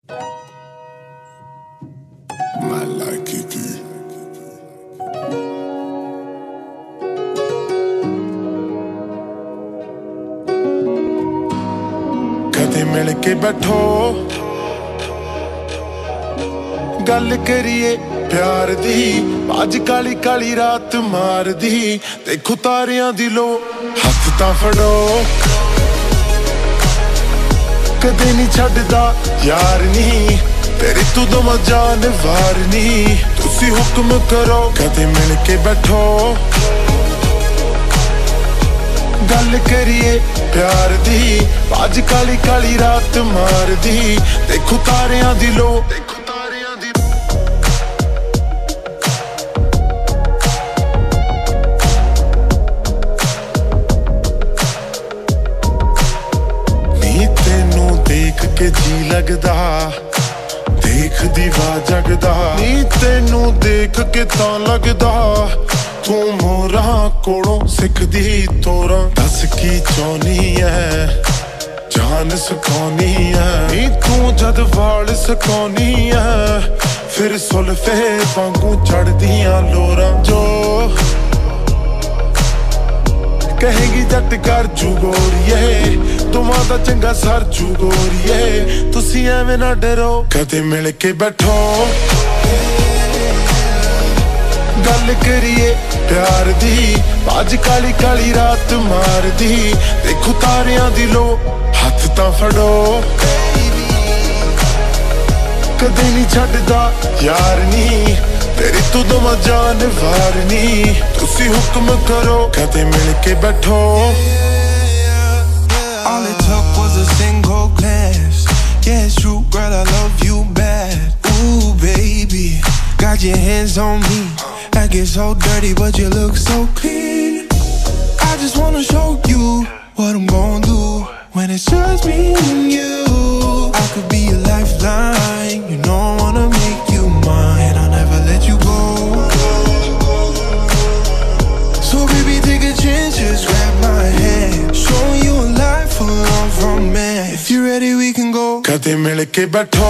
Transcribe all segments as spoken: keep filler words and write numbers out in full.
My like it. कदे मिल के बैठो गल करिए प्यार दी अज काली काली रात मार दी देखो तारियां दी लो हथ तां फड़ो कदे नहीं छड्डदा यार नी तेरी तू दम जान वार नी तुसी हुक्म करो कदे मिल के बैठो गल करिए प्यार दी अज काली काली रात मार दी देखो तारियां दी लो देखो तारियां दी नी तेनू देख के जी लगदा देख दीवा जगदा नी तेनू देख के तां लगदा तू मोरा कोलों सिखदी तोरा दस की चाहनी है जान सुखानी है नी तू जद वाल सुखानी है फिर सुल्फे वांगू चढ़दियां लोरां जो कहेगी जट कर जू गोरिए तुमां दा चंगा सर जू गोरिए तुसी एवें ना डरो कदे मिल के बैठो गल करिए प्यार दी अज काली काली रात मार दी देखो तारियां दी लो हथ तां फड़ो कदे नहीं छड्डदा यार नी तेरी तू दम जान वार नी तुसी हुक्म करो कदे मिल के बैठो All it took was a single glance. Yeah, it's true, girl, I love you bad. Ooh, baby, got your hands on me. I get so dirty, but you look so clean. I just wanna show you what I'm gonna do when it's just me and you. I could be a lifeline, you know I wanna make you mine. I'll never let you go. So baby, take a chance, just grab my hand, show you a life full of romance. If you're ready, we can go. कदे मिल के बैठो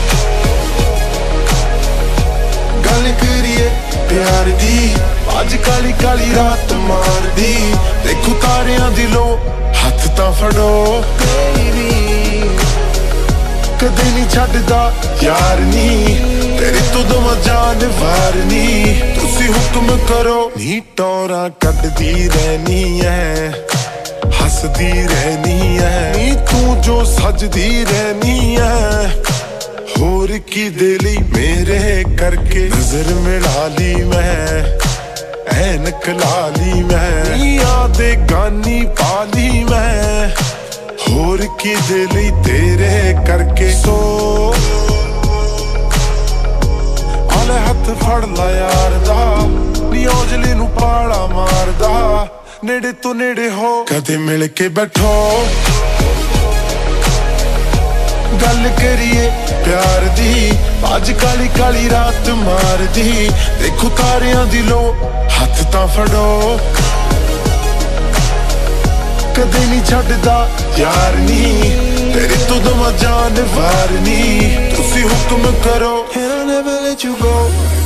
गल करिए प्यार दी अज काली काली रात मार दी देखो तारियां दी लो हथ तां फड़ो कदे नहीं छड्डदा यार नी तेरी तू दम जान वार नी तुसी हुक्म करो नी टोरा कड्डदी रहनी है हसदी रहनी है नी तू जो सजदी रहनी है होर की दिली मेरे करके नजर मिला ली मैं ऐनक ला ली मैं यादे गानी पाली मैं होर की दिली तेरे करके सो आले हथ फड़ ला यार दा नी औजले नू पाला मारदा नेड़े तो नेड़े हो कदे मिल के बैठो गल करिए प्यार दी अज काली काली रात मार दी देखो तारियां दी लो हथ तां फड़ो कदे नहीं छड्डदा यार नी तेरी तू दम जान वार नी तुसी हुक्म करो And I'll never let you go.